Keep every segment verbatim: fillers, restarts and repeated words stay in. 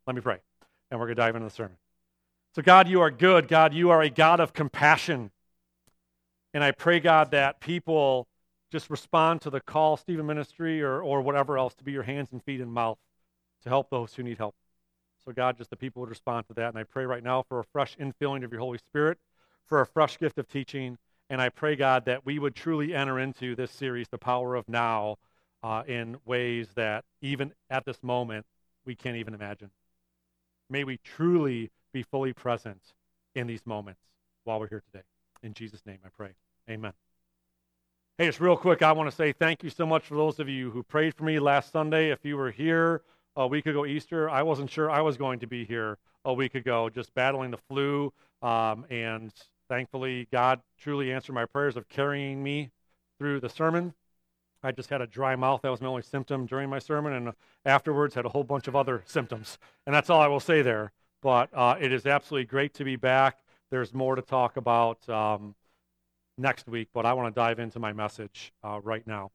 Let me pray, and we're going to dive into the sermon. So God, you are good. God, you are a God of compassion. And I pray, God, that people just respond to the call, Stephen Ministry, or, or whatever else, to be your hands and feet and mouth to help those who need help. So God, just the people would respond to that. And I pray right now for a fresh infilling of your Holy Spirit, for a fresh gift of teaching. And I pray, God, that we would truly enter into this series, The Power of Now, uh, in ways that even at this moment, we can't even imagine. May we truly be fully present in these moments while we're here today. In Jesus' name I pray. Amen. Hey, just real quick, I want to say thank you so much for those of you who prayed for me last Sunday. If you were here a week ago Easter, I wasn't sure I was going to be here a week ago, just battling the flu, um, and thankfully God truly answered my prayers of carrying me through the sermon. I just had a dry mouth. That was my only symptom during my sermon, and afterwards had a whole bunch of other symptoms. And that's all I will say there. But uh, it is absolutely great to be back. There's more to talk about um, next week, but I want to dive into my message uh, right now.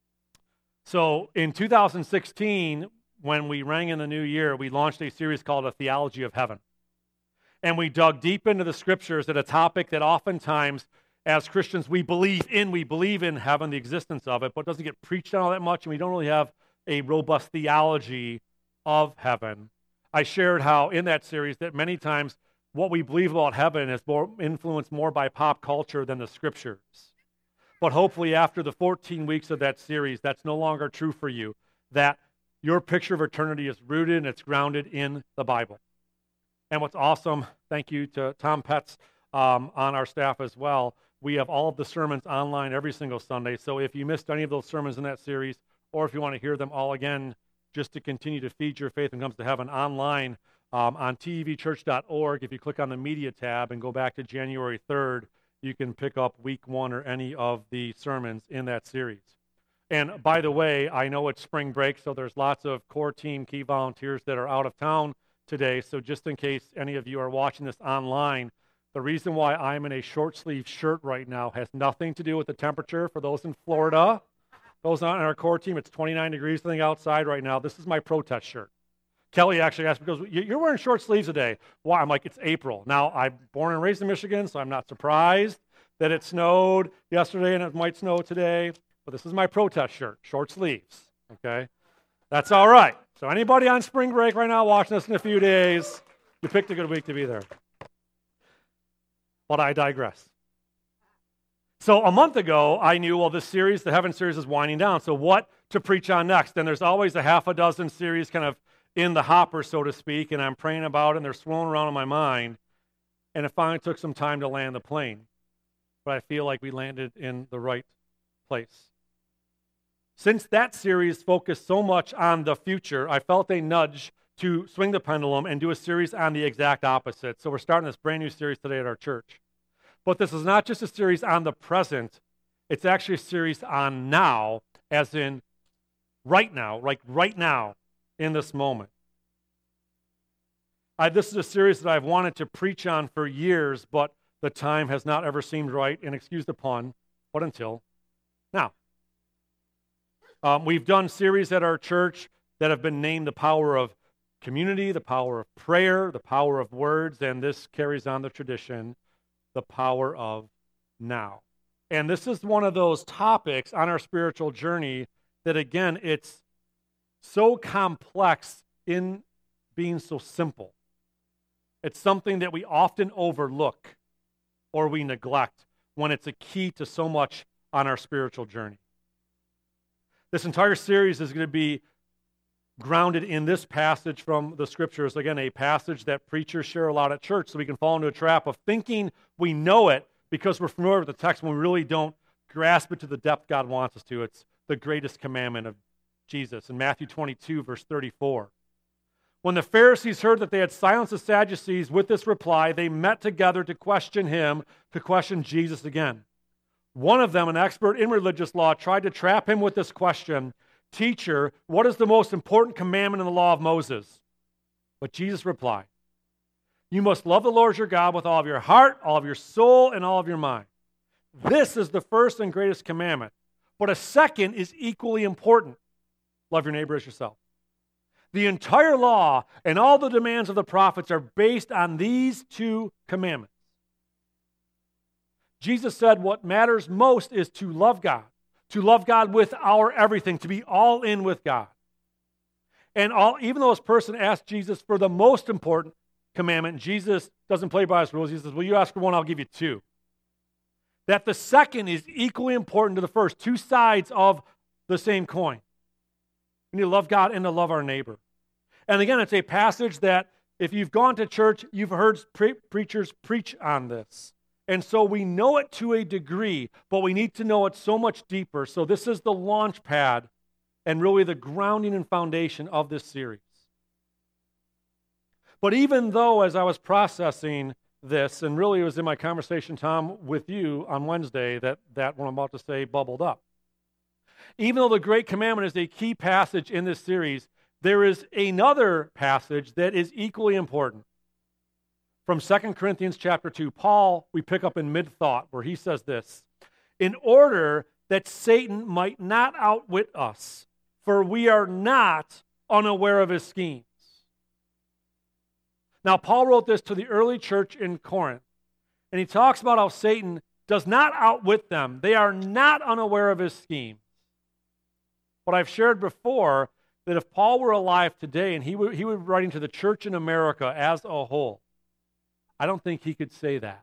So in two thousand sixteen, when we rang in the new year, we launched a series called A Theology of Heaven. And we dug deep into the scriptures at a topic that oftentimes, as Christians, we believe in. We believe in heaven, the existence of it, but it doesn't get preached on all that much, and we don't really have a robust theology of heaven. I shared how in that series that many times what we believe about heaven is more influenced more by pop culture than the scriptures. But hopefully after the fourteen weeks of that series, that's no longer true for you, that your picture of eternity is rooted and it's grounded in the Bible. And what's awesome, thank you to Tom Petz um, on our staff as well, we have all of the sermons online every single Sunday. So if you missed any of those sermons in that series, or if you want to hear them all again, just to continue to feed your faith when it comes to heaven, online um, on T V church dot org, if you click on the media tab and go back to January third, you can pick up week one or any of the sermons in that series. And by the way, I know it's spring break, so there's lots of core team key volunteers that are out of town today. So just in case any of you are watching this online, the reason why I'm in a short sleeve shirt right now has nothing to do with the temperature. For those in Florida, those not in our core team, it's twenty-nine degrees I think outside right now. This is my protest shirt. Kelly actually asked me, goes, "You're wearing short sleeves today." Why? I'm like, it's April. Now, I'm born and raised in Michigan, so I'm not surprised that it snowed yesterday and it might snow today. But this is my protest shirt, short sleeves, okay? That's all right. So anybody on spring break right now watching us in a few days, you picked a good week to be there. But I digress. So a month ago, I knew, well, this series, the Heaven series, is winding down. So what to preach on next? And there's always a half a dozen series kind of in the hopper, so to speak, and I'm praying about it, and they're swirling around in my mind. And it finally took some time to land the plane. But I feel like we landed in the right place. Since that series focused so much on the future, I felt a nudge to swing the pendulum and do a series on the exact opposite. So we're starting this brand new series today at our church. But this is not just a series on the present. It's actually a series on now, as in right now, like right now in this moment. I, this is a series that I've wanted to preach on for years, but the time has not ever seemed right, and excuse the pun, but until now. Um, we've done series at our church that have been named The Power of Community, The Power of Prayer, The Power of Words, and this carries on the tradition, The Power of Now. And this is one of those topics on our spiritual journey that, again, it's so complex in being so simple. It's something that we often overlook or we neglect when it's a key to so much on our spiritual journey. This entire series is going to be grounded in this passage from the scriptures. Again, a passage that preachers share a lot at church, so we can fall into a trap of thinking we know it because we're familiar with the text when we really don't grasp it to the depth God wants us to. It's the greatest commandment of Jesus in Matthew twenty-two, verse thirty-four. When the Pharisees heard that they had silenced the Sadducees with this reply, they met together to question him, to question Jesus again. One of them, an expert in religious law, tried to trap him with this question, "Teacher, what is the most important commandment in the law of Moses?" But Jesus replied, "You must love the Lord your God with all of your heart, all of your soul, and all of your mind. This is the first and greatest commandment. But a second is equally important. Love your neighbor as yourself. The entire law and all the demands of the prophets are based on these two commandments. Jesus said what matters most is to love God, to love God with our everything, to be all in with God. And all, even though this person asked Jesus for the most important commandment, Jesus doesn't play by his rules. He says, well, you ask for one, I'll give you two. That the second is equally important to the first, two sides of the same coin. We need to love God and to love our neighbor. And again, it's a passage that if you've gone to church, you've heard pre- preachers preach on this. And so we know it to a degree, but we need to know it so much deeper. So this is the launch pad and really the grounding and foundation of this series. But even though, as I was processing this, and really it was in my conversation, Tom, with you on Wednesday, that, that what I'm about to say bubbled up. Even though the Great Commandment is a key passage in this series, there is another passage that is equally important. From Second Corinthians chapter two, Paul, we pick up in mid-thought, where he says this, in order that Satan might not outwit us, for we are not unaware of his schemes. Now, Paul wrote this to the early church in Corinth, and he talks about how Satan does not outwit them. They are not unaware of his schemes. But I've shared before that if Paul were alive today and he were, he were writing to the church in America as a whole, I don't think he could say that.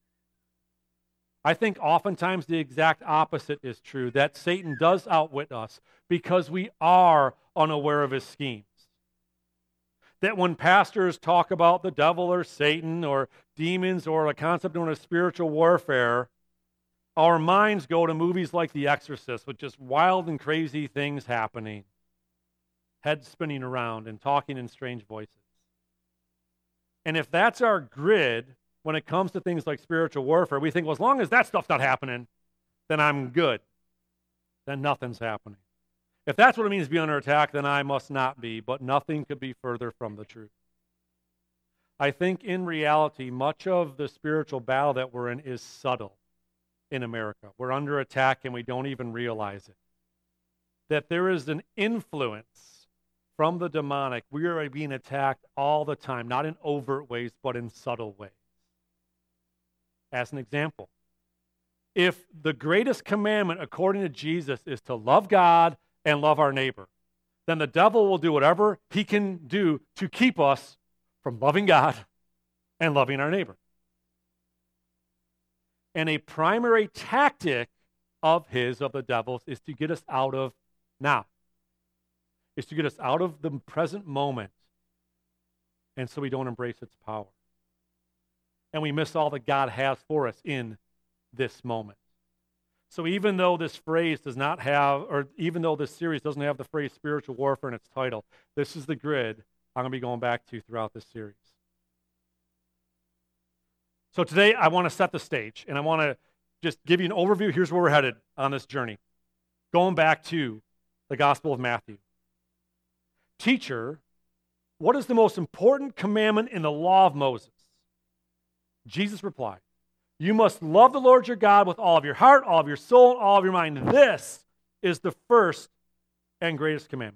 I think oftentimes the exact opposite is true, that Satan does outwit us because we are unaware of his schemes. That when pastors talk about the devil or Satan or demons or a concept known as spiritual warfare, our minds go to movies like The Exorcist with just wild and crazy things happening, heads spinning around and talking in strange voices. And if that's our grid when it comes to things like spiritual warfare, we think, well, as long as that stuff's not happening, then I'm good. Then nothing's happening. If that's what it means to be under attack, then I must not be, but nothing could be further from the truth. I think in reality, much of the spiritual battle that we're in is subtle in America. We're under attack and we don't even realize it. That there is an influence from the demonic. We are being attacked all the time, not in overt ways, but in subtle ways. As an example, if the greatest commandment according to Jesus is to love God and love our neighbor, then the devil will do whatever he can do to keep us from loving God and loving our neighbor. And a primary tactic of his, of the devil's, is to get us out of now. Is to get us out of the present moment, and so we don't embrace its power. And we miss all that God has for us in this moment. So even though this phrase does not have, or even though this series doesn't have the phrase spiritual warfare in its title, this is the grid I'm going to be going back to throughout this series. So today I want to set the stage, and I want to just give you an overview. Here's where we're headed on this journey. Going back to the Gospel of Matthew. Teacher, what is the most important commandment in the law of Moses? Jesus replied, you must love the Lord your God with all of your heart, all of your soul, and all of your mind. This is the first and greatest commandment.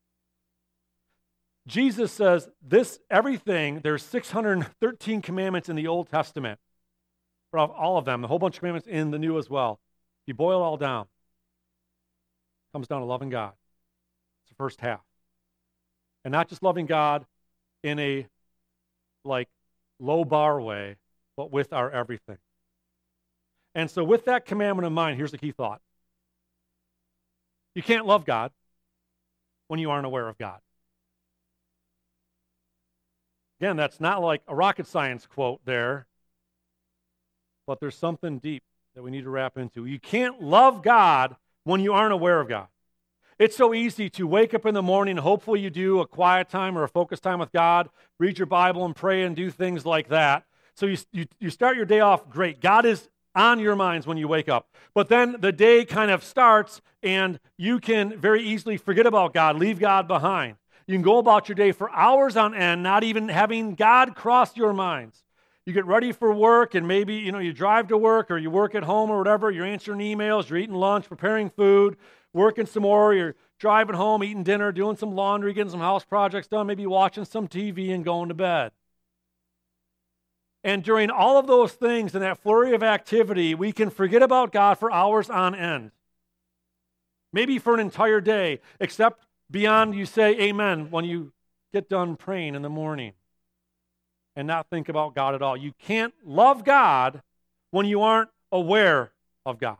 Jesus says this, everything, there's six hundred thirteen commandments in the Old Testament. All of them, the whole bunch of commandments in the New as well. If you boil it all down, it comes down to loving God. It's the first half. And not just loving God in a like low bar way, but with our everything. And so with that commandment in mind, here's the key thought. You can't love God when you aren't aware of God. Again, that's not like a rocket science quote there, but there's something deep that we need to wrap into. You can't love God when you aren't aware of God. It's so easy to wake up in the morning, hopefully you do a quiet time or a focused time with God, read your Bible and pray and do things like that. So you, you, you start your day off great. God is on your minds when you wake up. But then the day kind of starts and you can very easily forget about God, leave God behind. You can go about your day for hours on end, not even having God cross your minds. You get ready for work and maybe, you know, you drive to work or you work at home or whatever. You're answering emails, you're eating lunch, preparing food, working some more. You're driving home, eating dinner, doing some laundry, getting some house projects done, maybe watching some T V and going to bed. And during all of those things and that flurry of activity, we can forget about God for hours on end. Maybe for an entire day, except beyond you say amen when you get done praying in the morning and not think about God at all. You can't love God when you aren't aware of God.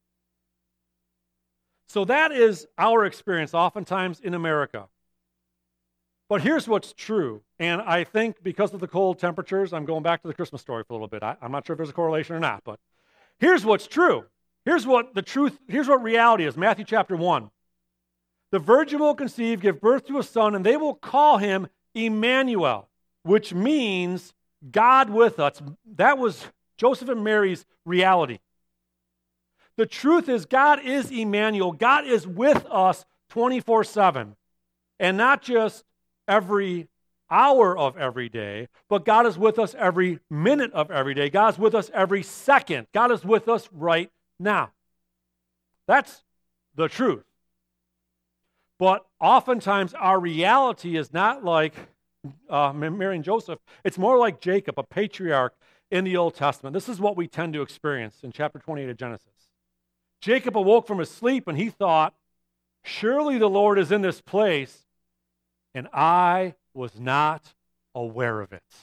So that is our experience oftentimes in America. But here's what's true, and I think because of the cold temperatures, I'm going back to the Christmas story for a little bit. I, I'm not sure if there's a correlation or not, but here's what's true. Here's what the truth, here's what reality is. Matthew chapter one. The virgin will conceive, give birth to a son, and they will call him Emmanuel, which means God with us. That was Joseph and Mary's reality. The truth is God is Emmanuel. God is with us twenty-four seven. And not just every hour of every day, but God is with us every minute of every day. God is with us every second. God is with us right now. That's the truth. But oftentimes our reality is not like uh, Mary and Joseph. It's more like Jacob, a patriarch in the Old Testament. This is what we tend to experience in chapter twenty-eight of Genesis. Jacob awoke from his sleep and he thought, surely the Lord is in this place, and I was not aware of it.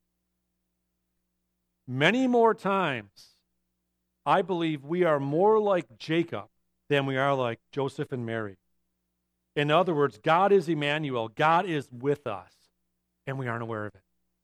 Many more times, I believe we are more like Jacob than we are like Joseph and Mary. In other words, God is Emmanuel. God is with us, and we aren't aware of it.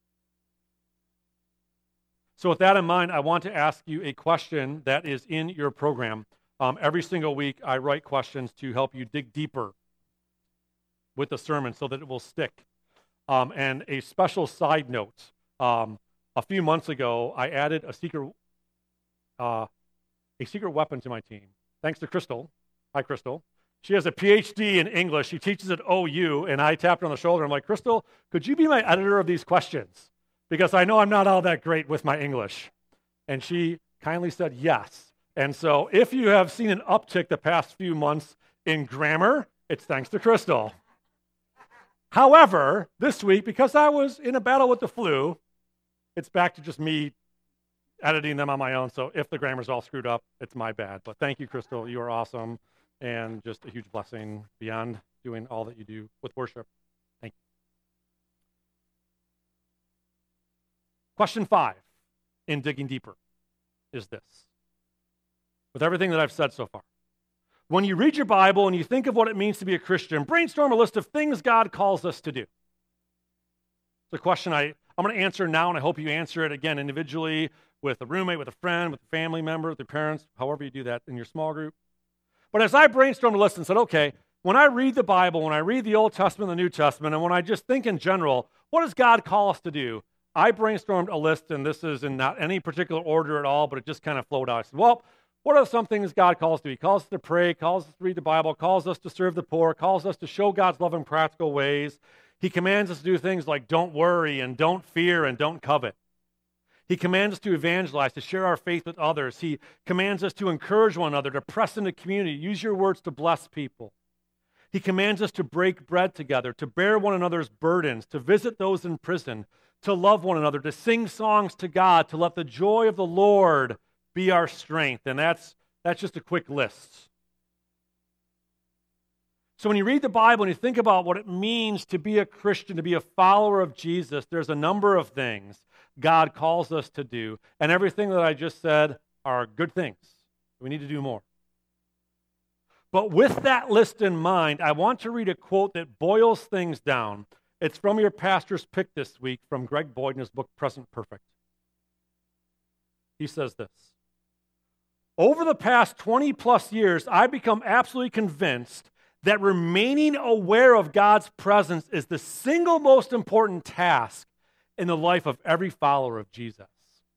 So with that in mind, I want to ask you a question that is in your program. Um, every single week, I write questions to help you dig deeper with the sermon so that it will stick. Um, and a special side note, um, a few months ago, I added a secret, uh, a secret weapon to my team, thanks to Crystal. Hi, Crystal. She has a P H D in English. She teaches at O U, and I tapped her on the shoulder. I'm like, Crystal, could you be my editor of these questions? Because I know I'm not all that great with my English. And she kindly said yes. And so if you have seen an uptick the past few months in grammar, it's thanks to Crystal. However, this week, because I was in a battle with the flu, it's back to just me editing them on my own. So if the grammar's all screwed up, it's my bad. But thank you, Crystal. You are awesome and just a huge blessing beyond doing all that you do with worship. Thank you. Question five in digging deeper is this. With everything that I've said so far, when you read your Bible and you think of what it means to be a Christian, brainstorm a list of things God calls us to do. It's a question I, I'm going to answer now, and I hope you answer it again individually with a roommate, with a friend, with a family member, with your parents, however you do that in your small group. But as I brainstormed a list and said, okay, when I read the Bible, when I read the Old Testament and the New Testament, and when I just think in general, what does God call us to do? I brainstormed a list, and this is in not any particular order at all, but it just kind of flowed out. I said, well, what are some things God calls us to do? He calls us to pray, calls us to read the Bible, calls us to serve the poor, calls us to show God's love in practical ways. He commands us to do things like don't worry and don't fear and don't covet. He commands us to evangelize, to share our faith with others. He commands us to encourage one another, to press into community, use your words to bless people. He commands us to break bread together, to bear one another's burdens, to visit those in prison, to love one another, to sing songs to God, to let the joy of the Lord be our strength. And that's that's just a quick list. So when you read the Bible and you think about what it means to be a Christian, to be a follower of Jesus, there's a number of things God calls us to do. And everything that I just said are good things. We need to do more. But with that list in mind, I want to read a quote that boils things down. It's from your pastor's pick this week from Greg Boyd in his book, Present Perfect. He says this. Over the past twenty plus years, I've become absolutely convinced that remaining aware of God's presence is the single most important task in the life of every follower of Jesus.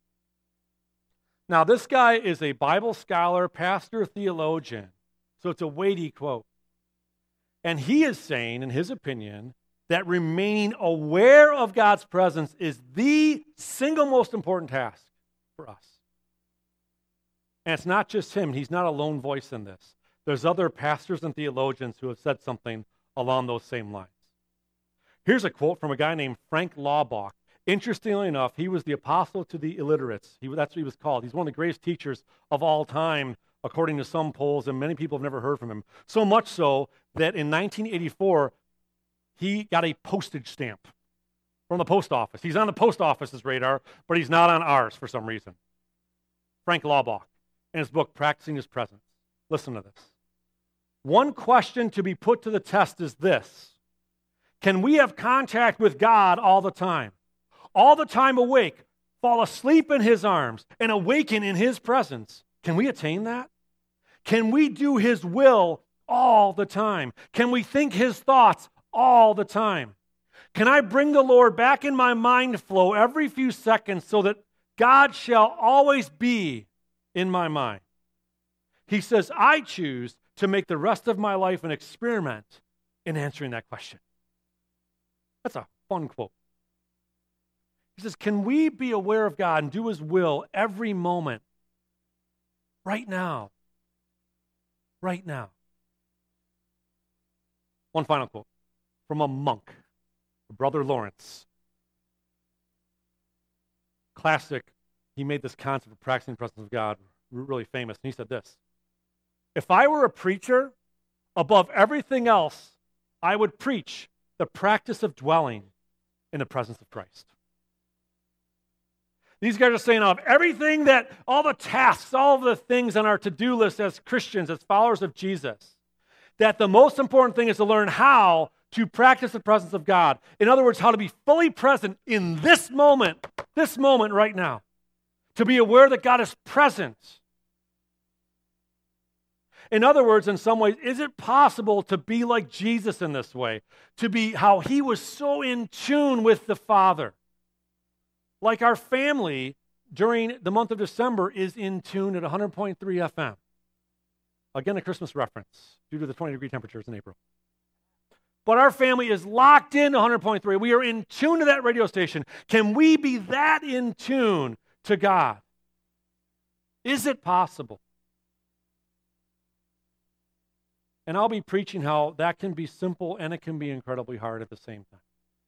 Now, this guy is a Bible scholar, pastor, theologian, so it's a weighty quote. And he is saying, in his opinion, that remaining aware of God's presence is the single most important task for us. And it's not just him. He's not a lone voice in this. there's other pastors and theologians who have said something along those same lines. Here's a quote from a guy named Frank Laubach. Interestingly enough, he was the apostle to the illiterates. He, that's what he was called. He's one of the greatest teachers of all time, according to some polls, and many people have never heard from him. So much so that in nineteen eighty-four, he got a postage stamp from the post office. He's on the post office's radar, but he's not on ours for some reason. Frank Laubach, in his book, Practicing His Presence. Listen to this. One question to be put to the test is this: can we have contact with God all the time? All the time awake, fall asleep in His arms, and awaken in His presence? Can we attain that? Can we do His will all the time? Can we think His thoughts all the time? Can I bring the Lord back in my mind flow every few seconds so that God shall always be in my mind? He says, I choose to make the rest of my life an experiment in answering that question. That's a fun quote. He says, can we be aware of God and do His will every moment? Right now. Right now. One final quote from a monk, Brother Lawrence. Classic. He made this concept of practicing the presence of God really famous. And he said this: if I were a preacher, above everything else, I would preach the practice of dwelling in the presence of Christ. These guys are saying, of everything that, all the tasks, all of the things on our to-do list as Christians, as followers of Jesus, that the most important thing is to learn how to practice the presence of God. In other words, how to be fully present in this moment, this moment right now. To be aware that God is present. In other words, in some ways, is it possible to be like Jesus in this way? To be how He was so in tune with the Father. Like our family during the month of December is in tune at one hundred point three F M. Again, a Christmas reference due to the twenty degree temperatures in April. But our family is locked in one hundred point three. We are in tune to that radio station. Can we be that in tune to God? Is it possible? And I'll be preaching how that can be simple and it can be incredibly hard at the same time.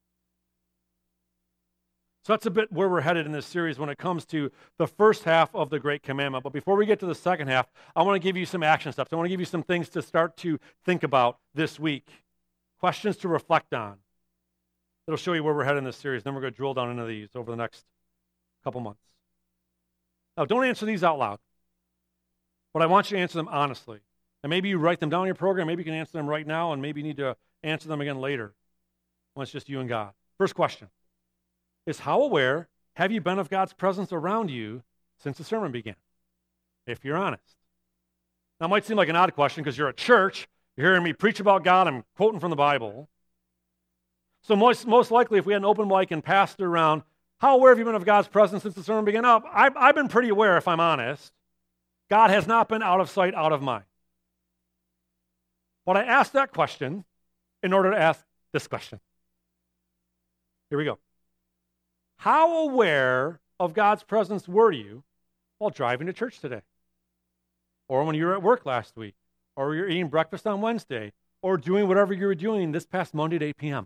So that's a bit where we're headed in this series when it comes to the first half of the Great Commandment. But before we get to the second half, I want to give you some action steps. I want to give you some things to start to think about this week. Questions to reflect on. It'll show you where we're headed in this series. Then we're going to drill down into these over the next couple months. Now, don't answer these out loud. But I want you to answer them honestly. And maybe you write them down in your program. Maybe you can answer them right now, and maybe you need to answer them again later when it's just you and God. First question is, how aware have you been of God's presence around you since the sermon began? If you're honest. Now, it might seem like an odd question because you're at church, you're hearing me preach about God, I'm quoting from the Bible. So most, most likely, if we had an open mic and passed it around, how aware have you been of God's presence since the sermon began? Up, I've, I've been pretty aware, if I'm honest. God has not been out of sight, out of mind. But I asked that question in order to ask this question. Here we go. How aware of God's presence were you while driving to church today? Or when you were at work last week? Or you're eating breakfast on Wednesday? Or doing whatever you were doing this past Monday at eight p.m.?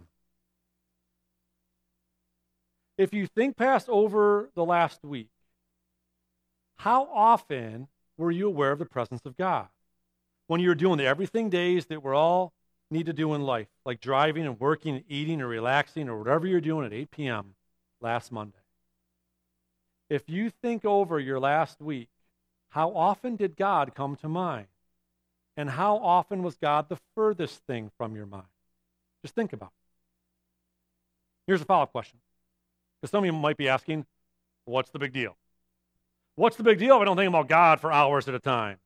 If you think past over the last week, how often were you aware of the presence of God? When you were doing the everything days that we all need to do in life, like driving and working and eating or relaxing or whatever you're doing at eight p.m. last Monday. If you think over your last week, how often did God come to mind? And how often was God the furthest thing from your mind? Just think about it. Here's a follow-up question. Because some of you might be asking, what's the big deal? What's the big deal if I don't think about God for hours at a time?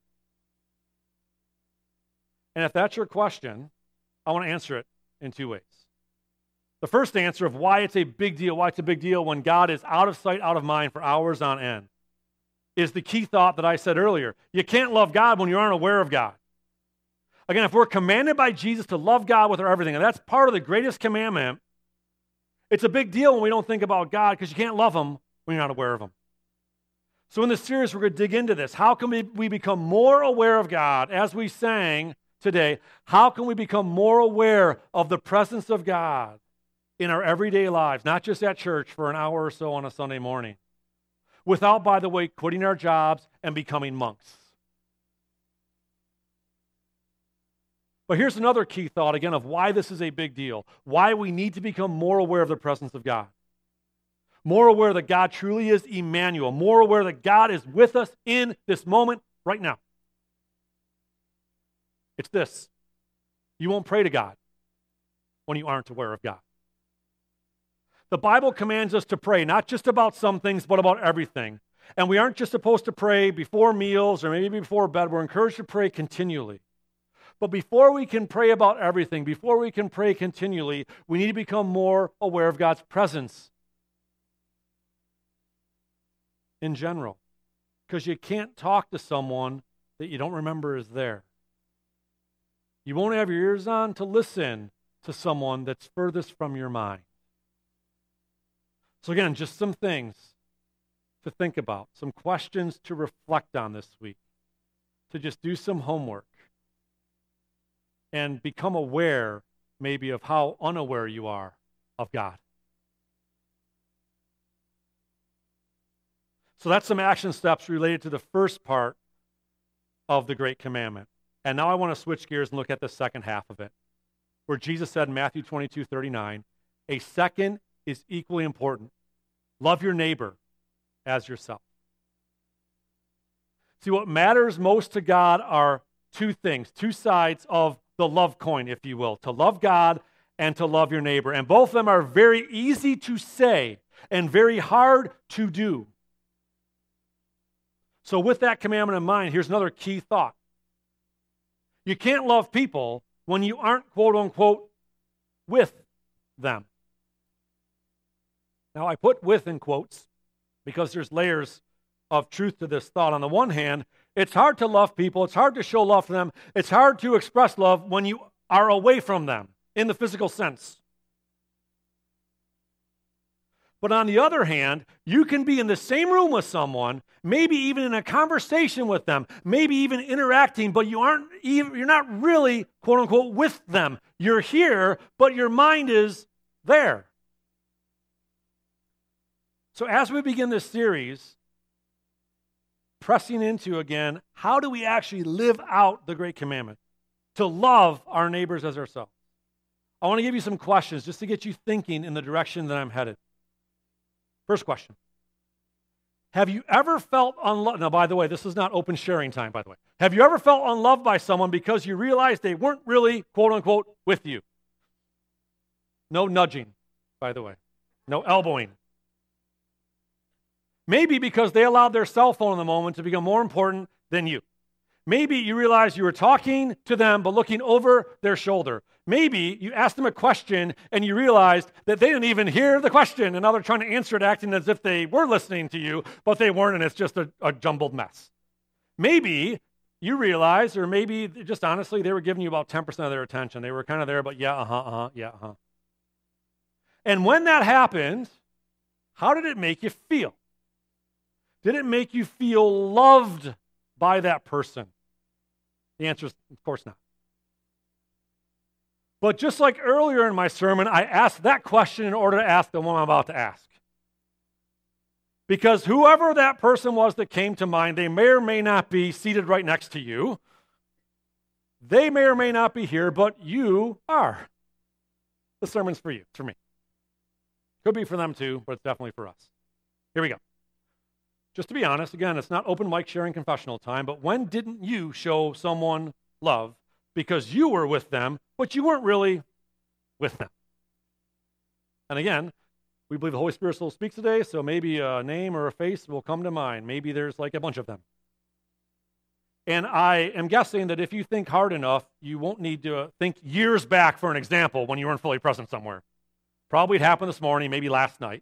And if that's your question, I want to answer it in two ways. The first answer of why it's a big deal, why it's a big deal when God is out of sight, out of mind for hours on end, is the key thought that I said earlier. You can't love God when you aren't aware of God. Again, if we're commanded by Jesus to love God with our everything, and that's part of the greatest commandment, it's a big deal when we don't think about God because you can't love Him when you're not aware of Him. So in this series, we're going to dig into this. How can we, we become more aware of God? As we sang today, how can we become more aware of the presence of God in our everyday lives, not just at church for an hour or so on a Sunday morning, without, by the way, quitting our jobs and becoming monks? But here's another key thought, again, of why this is a big deal, why we need to become more aware of the presence of God. More aware that God truly is Emmanuel, more aware that God is with us in this moment right now. It's this: you won't pray to God when you aren't aware of God. The Bible commands us to pray, not just about some things, but about everything. And we aren't just supposed to pray before meals or maybe before bed. We're encouraged to pray continually. But before we can pray about everything, before we can pray continually, we need to become more aware of God's presence in general. Because you can't talk to someone that you don't remember is there. You won't have your ears on to listen to someone that's furthest from your mind. So again, just some things to think about, some questions to reflect on this week, to just do some homework and become aware maybe of how unaware you are of God. So that's some action steps related to the first part of the Great Commandment. And now I want to switch gears and look at the second half of it, where Jesus said in Matthew twenty-two thirty-nine, a second is equally important. Love your neighbor as yourself. See, what matters most to God are two things, two sides of the love coin, if you will, to love God and to love your neighbor. And both of them are very easy to say and very hard to do. So with that commandment in mind, here's another key thought. You can't love people when you aren't, quote unquote, with them. Now, I put with in quotes because there's layers of truth to this thought. On the one hand, it's hard to love people. It's hard to show love to them. It's hard to express love when you are away from them in the physical sense. But on the other hand, you can be in the same room with someone, maybe even in a conversation with them, maybe even interacting, but you aren't even, you're not really, quote unquote, with them. You're here, but your mind is there. So as we begin this series, pressing into, again, how do we actually live out the Great Commandment? To love our neighbors as ourselves. I want to give you some questions just to get you thinking in the direction that I'm headed. First question. Have you ever felt unloved? Now, by the way, this is not open sharing time, by the way. Have you ever felt unloved by someone because you realized they weren't really, quote unquote, with you? No nudging, by the way. No elbowing. Maybe because they allowed their cell phone in the moment to become more important than you. Maybe you realized you were talking to them but looking over their shoulder. Maybe you asked them a question and you realized that they didn't even hear the question, and now they're trying to answer it acting as if they were listening to you, but they weren't, and it's just a, a jumbled mess. Maybe you realized, or maybe just honestly, they were giving you about ten percent of their attention. They were kind of there, but yeah, uh-huh, uh-huh, yeah, uh-huh. And when that happened, how did it make you feel? Did it make you feel loved by that person? The answer is, of course not. But just like earlier in my sermon, I asked that question in order to ask the one I'm about to ask. Because whoever that person was that came to mind, they may or may not be seated right next to you. They may or may not be here, but you are. The sermon's for you. It's for me. Could be for them too, but it's definitely for us. Here we go. Just to be honest, again, it's not open mic sharing confessional time, but when didn't you show someone love because you were with them, but you weren't really with them? And again, we believe the Holy Spirit still speaks today, so maybe a name or a face will come to mind. Maybe there's like a bunch of them. And I am guessing that if you think hard enough, you won't need to think years back for an example when you weren't fully present somewhere. Probably it happened this morning, maybe last night.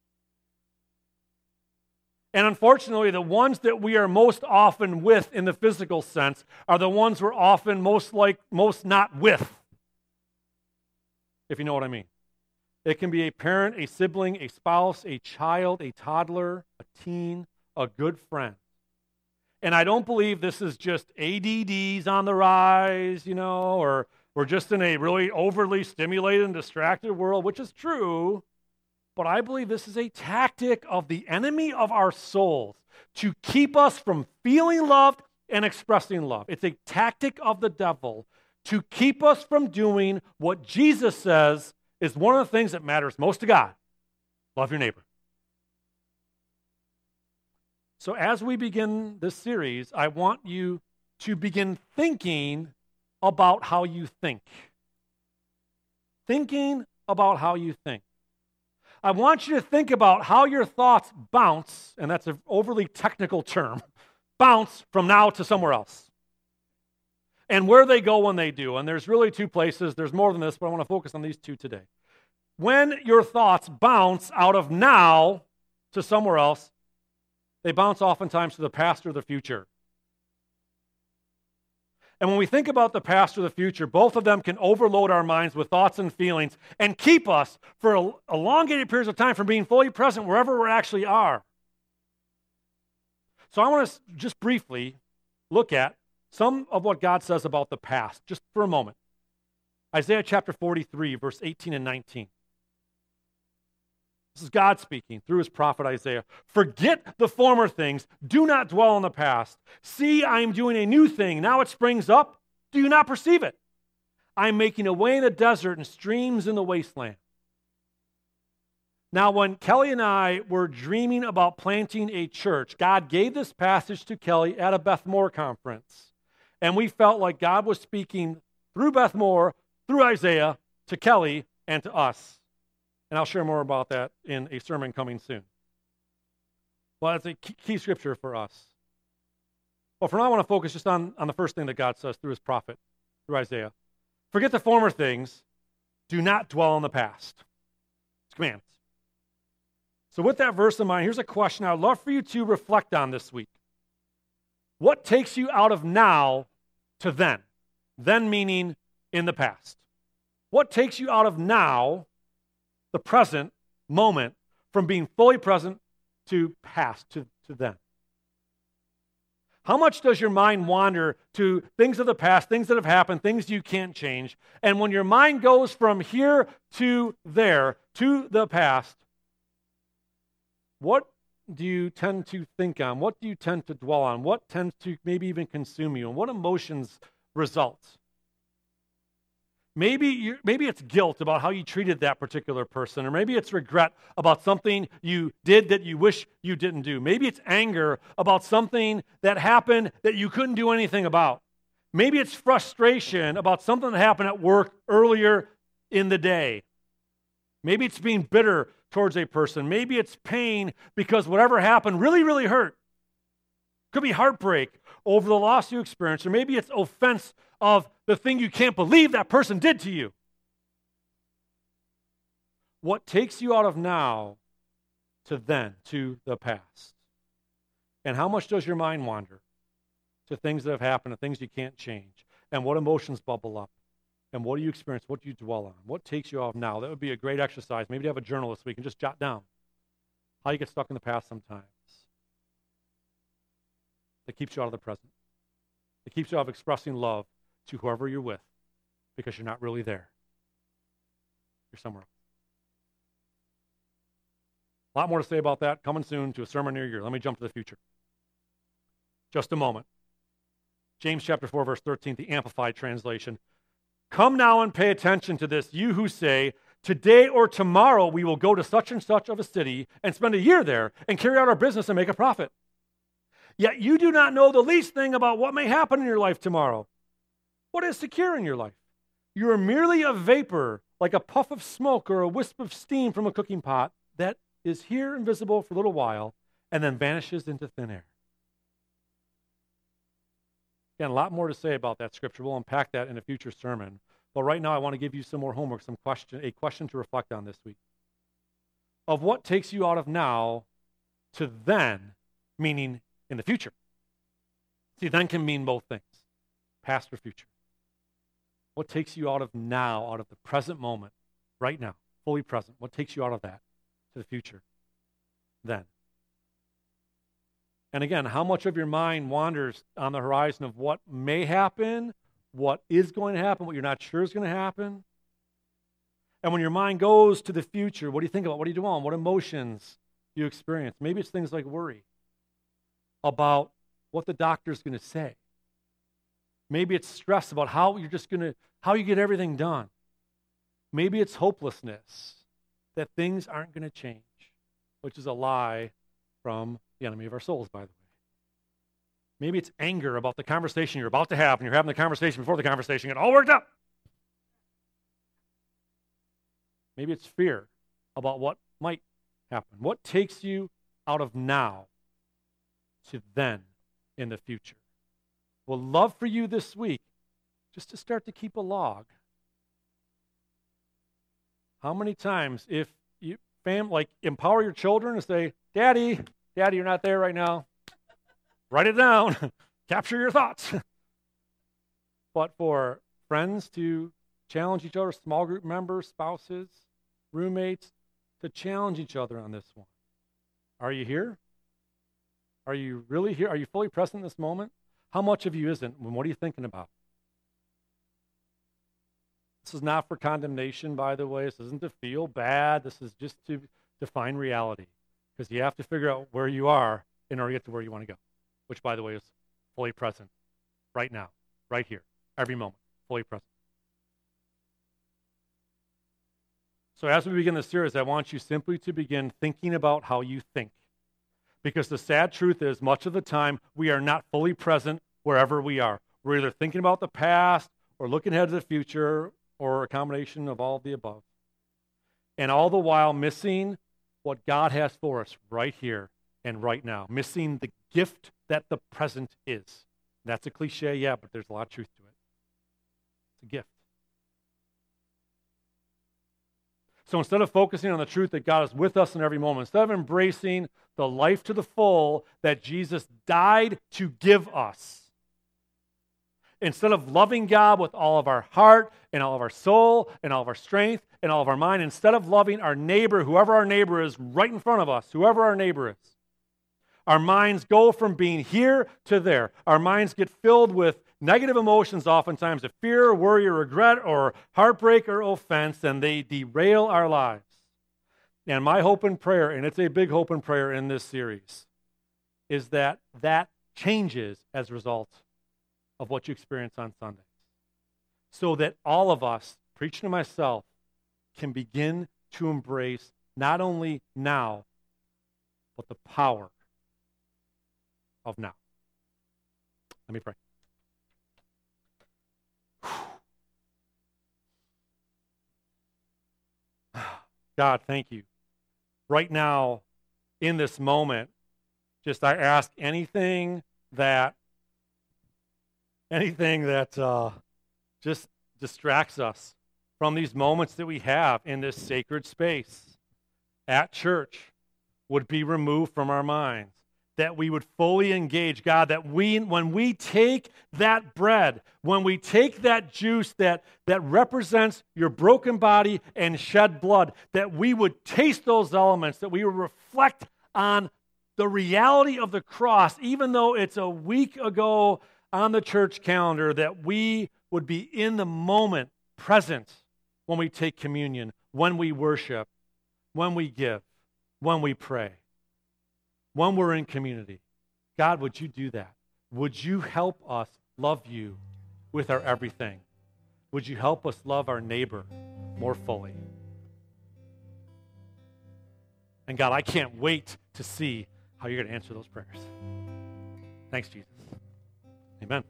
And unfortunately, the ones that we are most often with in the physical sense are the ones we're often most like most not with, if you know what I mean. It can be a parent, a sibling, a spouse, a child, a toddler, a teen, a good friend. And I don't believe this is just A D Ds on the rise, you know, or we're just in a really overly stimulated and distracted world, which is true. But I believe this is a tactic of the enemy of our souls to keep us from feeling loved and expressing love. It's a tactic of the devil to keep us from doing what Jesus says is one of the things that matters most to God. Love your neighbor. So as we begin this series, I want you to begin thinking about how you think. Thinking about how you think. I want you to think about how your thoughts bounce, and that's an overly technical term, bounce from now to somewhere else. And where they go when they do. And there's really two places. There's more than this, but I want to focus on these two today. When your thoughts bounce out of now to somewhere else, they bounce oftentimes to the past or the future. And when we think about the past or the future, both of them can overload our minds with thoughts and feelings and keep us for elongated periods of time from being fully present wherever we actually are. So I want to just briefly look at some of what God says about the past, just for a moment. Isaiah chapter forty-three, verse eighteen and nineteen. This is God speaking through his prophet Isaiah. Forget the former things. Do not dwell on the past. See, I am doing a new thing. Now it springs up. Do you not perceive it? I am making a way in the desert and streams in the wasteland. Now, when Kelly and I were dreaming about planting a church, God gave this passage to Kelly at a Beth Moore conference. And we felt like God was speaking through Beth Moore, through Isaiah, to Kelly and to us. And I'll share more about that in a sermon coming soon. Well, it's a key scripture for us. Well, for now, I want to focus just on, on the first thing that God says through his prophet, through Isaiah. Forget the former things. Do not dwell on the past. It's commands. So with that verse in mind, here's a question I'd love for you to reflect on this week. What takes you out of now to then? Then meaning in the past. What takes you out of now, the present moment, from being fully present to past, to, to then? How much does your mind wander to things of the past, things that have happened, things you can't change? And when your mind goes from here to there, to the past, what do you tend to think on? What do you tend to dwell on? What tends to maybe even consume you? And what emotions result? Maybe you, maybe it's guilt about how you treated that particular person, or maybe it's regret about something you did that you wish you didn't do. Maybe it's anger about something that happened that you couldn't do anything about. Maybe it's frustration about something that happened at work earlier in the day. Maybe it's being bitter towards a person. Maybe it's pain because whatever happened really, really hurt. Could be heartbreak over the loss you experienced, or maybe it's offense of the thing you can't believe that person did to you. What takes you out of now to then, to the past? And how much does your mind wander to things that have happened and things you can't change? And what emotions bubble up? And what do you experience? What do you dwell on? What takes you out of now? That would be a great exercise. Maybe to have a journal this week and just jot down how you get stuck in the past sometimes. That keeps you out of the present. It keeps you out of expressing love to whoever you're with because you're not really there. You're somewhere else. A lot more to say about that coming soon to a sermon near you. Let me jump to the future. Just a moment. James chapter four, verse thirteen, the Amplified translation. Come now and pay attention to this, you who say, today or tomorrow we will go to such and such of a city and spend a year there and carry out our business and make a profit. Yet you do not know the least thing about what may happen in your life tomorrow. What is secure in your life? You are merely a vapor, like a puff of smoke or a wisp of steam from a cooking pot that is here invisible for a little while and then vanishes into thin air. Again, a lot more to say about that scripture. We'll unpack that in a future sermon. But right now I want to give you some more homework, some question, a question to reflect on this week. Of what takes you out of now to then, meaning in the future. See, then can mean both things, past or future. What takes you out of now, out of the present moment, right now, fully present? What takes you out of that to the future? Then. And again, how much of your mind wanders on the horizon of what may happen, what is going to happen, what you're not sure is going to happen? And when your mind goes to the future, what do you think about? What do you do on? What emotions do you experience? Maybe it's things like worry about what the doctor's going to say. Maybe it's stress about how you're just going to, how you get everything done. Maybe it's hopelessness that things aren't going to change, which is a lie from the enemy of our souls, by the way. Maybe it's anger about the conversation you're about to have, and you're having the conversation before the conversation, it all worked out. Maybe it's fear about what might happen. What takes you out of now to then in the future? We'll love for you this week just to start to keep a log. How many times, if you, fam, like, empower your children to say, Daddy, Daddy, you're not there right now. Write it down. Capture your thoughts. But for friends to challenge each other, small group members, spouses, roommates, to challenge each other on this one. Are you here? Are you really here? Are you fully present in this moment? How much of you isn't? What are you thinking about? This is not for condemnation, by the way. This isn't to feel bad. This is just to define reality. Because you have to figure out where you are in order to get to where you want to go. Which, by the way, is fully present right now, right here, every moment, fully present. So as we begin this series, I want you simply to begin thinking about how you think. Because the sad truth is, much of the time, we are not fully present wherever we are. We're either thinking about the past or looking ahead to the future or a combination of all of the above. And all the while missing what God has for us right here and right now. Missing the gift that the present is. That's a cliche, yeah, but there's a lot of truth to it. It's a gift. So instead of focusing on the truth that God is with us in every moment, instead of embracing the life to the full that Jesus died to give us, instead of loving God with all of our heart and all of our soul and all of our strength and all of our mind, instead of loving our neighbor, whoever our neighbor is right in front of us, whoever our neighbor is, our minds go from being here to there. Our minds get filled with negative emotions, oftentimes of fear, worry, or regret, or heartbreak, or offense, and they derail our lives. And my hope and prayer, and it's a big hope and prayer in this series, is that that changes as a result of what you experience on Sundays. So that all of us, preaching to myself, can begin to embrace not only now, but the power of now. Let me pray. God, thank you. Right now, in this moment, just I ask anything that, anything that uh, just distracts us from these moments that we have in this sacred space at church would be removed from our minds. That we would fully engage, God, that we, when we take that bread, when we take that juice that, that represents your broken body and shed blood, that we would taste those elements, that we would reflect on the reality of the cross, even though it's a week ago on the church calendar, that we would be in the moment, present, when we take communion, when we worship, when we give, when we pray. When we're in community. God, would you do that? Would you help us love you with our everything? Would you help us love our neighbor more fully? And God, I can't wait to see how you're going to answer those prayers. Thanks, Jesus. Amen.